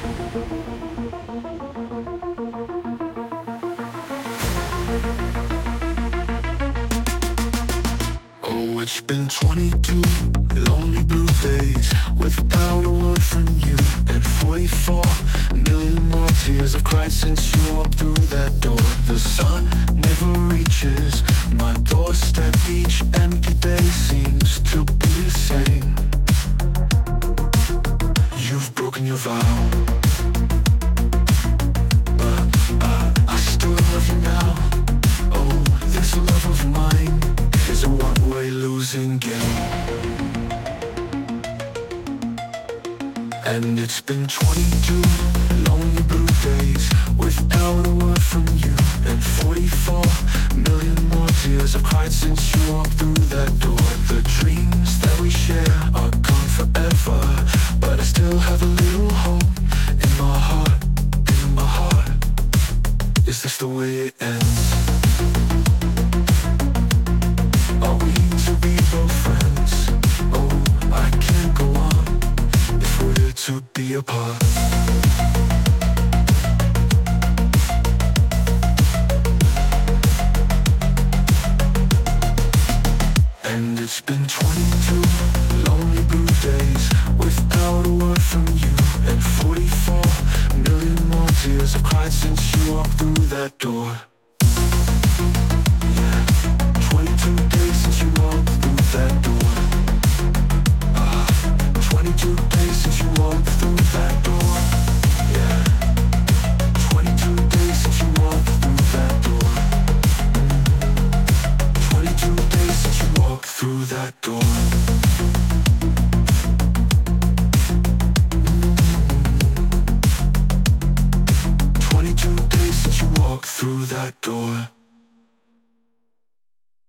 Oh, it's been 22 lonely blue days without a word from you, and 44 million more tears I've cried since you walked through that door. The sun never reaches my doorstep. Each empty day seems to be the same. You've broken your vow, but I still love you now. Oh, this love of mine is a one-way losing game. And it's been 22 lonely blue days without a word from you, and 44 million more tears I've cried since you walked through that door. The dreams that we share are gone forever, but I still have a little home in my heart, in my heart. Is this the way it ends? Are we to be both friends? Oh, I can't go on if we're to be apart. And it's been 22 lonely blue days without a word from you, and 44 million more tears I've cried since you walked through that door. Yeah, 22 days since you walked through that door. 22 days since you walked through that door. Yeah, 22 days since you walked through that door. 22 days since you walked through that door. 22 days since you walked through that door.